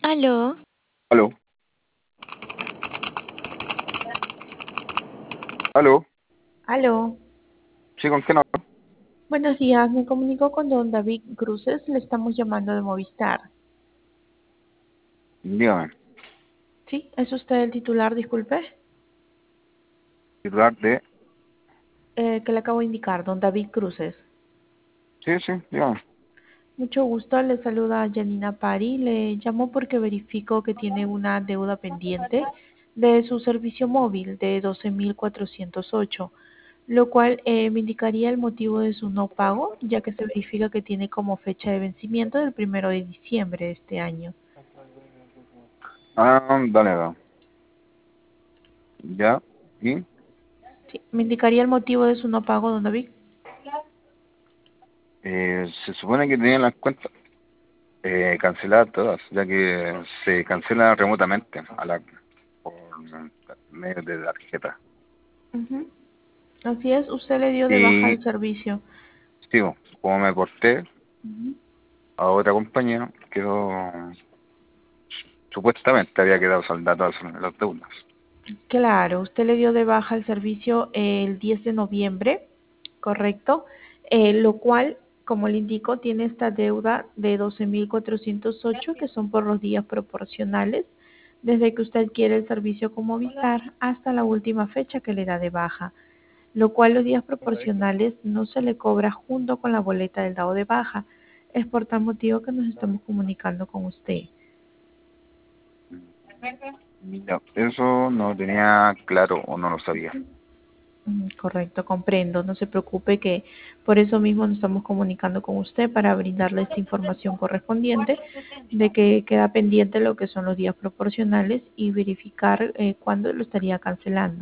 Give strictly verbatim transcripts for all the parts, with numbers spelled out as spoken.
Aló, Aló, aló, aló. sí, ¿con quién hablo? Buenos días, me comunico con don David Cruces, le estamos llamando de Movistar. Dígame, ¿Sí? ¿Es usted el titular, disculpe? titular de... Eh, que le acabo de indicar, don David Cruces. Sí, sí, dígame. Mucho gusto, le saluda Janina Pari, le llamo porque verifico que tiene una deuda pendiente de su servicio móvil de doce mil cuatrocientos ocho, lo cual eh, me indicaría el motivo de su no pago, ya que se verifica que tiene como fecha de vencimiento del primero de diciembre de este año. Ah, dale, dale. Ya, y Sí, ¿me indicaría el motivo de su no pago, don David? eh, se supone que tenían las cuentas eh, canceladas todas, ya que se cancelan remotamente a la, por medio de tarjeta. Ujú. Así es, usted le dio de baja Y, el servicio. digo, como me corté Ujú. a otra compañía, quedó, supuestamente había quedado saldada todas las deudas. Claro, usted le dio de baja el servicio el diez de noviembre, correcto, Eh, lo cual, como le indico, tiene esta deuda de doce mil cuatrocientos ocho, que son por los días proporcionales, desde que usted adquiere el servicio con Movistar hasta la última fecha que le da de baja, lo cual los días proporcionales no se le cobra junto con la boleta del dado de baja. Es por tal motivo que nos estamos comunicando con usted. Ya, eso no tenía claro o no lo sabía. Mm, correcto, comprendo. No se preocupe que por eso mismo nos estamos comunicando con usted para brindarle esta información correspondiente de que queda pendiente lo que son los días proporcionales y verificar eh, cuándo lo estaría cancelando.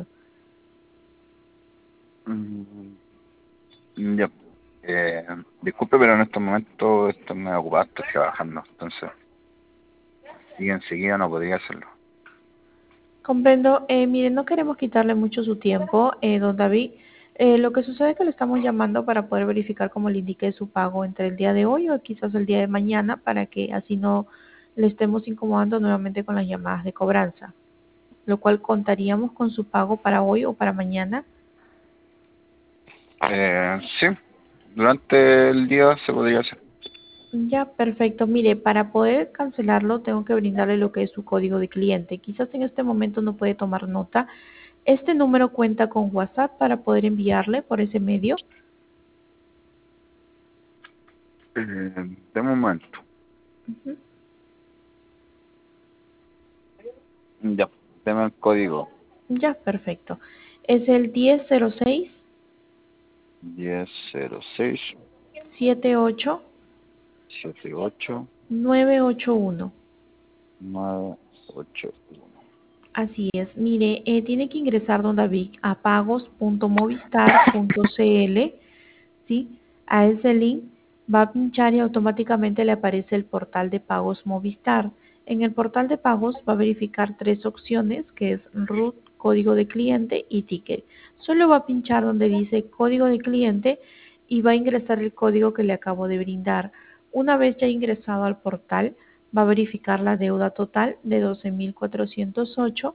Mm, Ya. Eh, disculpe, pero en estos momentos estoy muy ocupado, estoy trabajando, entonces, y enseguida no podría hacerlo. Comprendo. Eh, mire, no queremos quitarle mucho su tiempo, eh, don David. Eh, lo que sucede es que le estamos llamando para poder verificar cómo le indique su pago entre el día de hoy o quizás el día de mañana para que así no le estemos incomodando nuevamente con las llamadas de cobranza, lo cual contaríamos con su pago para hoy o para mañana. Eh, sí, durante el día se podría hacer. Ya, perfecto. Mire, para poder cancelarlo tengo que brindarle lo que es su código de cliente. Quizás en este momento no puede tomar nota. Este número cuenta con WhatsApp para poder enviarle por ese medio. Eh, de momento, Ujú. ya, deme el código Ya, perfecto. Es el diez cero seis diez cero seis siete ocho siete ocho nueve ocho uno. nueve ocho uno. Así es. Mire, eh, tiene que ingresar, don David, a pagos punto movistar punto cl, ¿sí? A ese link va a pinchar y automáticamente le aparece el portal de pagos Movistar. En el portal de pagos va a verificar tres opciones, que es root, código de cliente y ticket. Solo va a pinchar donde dice código de cliente y va a ingresar el código que le acabo de brindar. Una vez ya ingresado al portal, va a verificar la deuda total de doce mil cuatrocientos ocho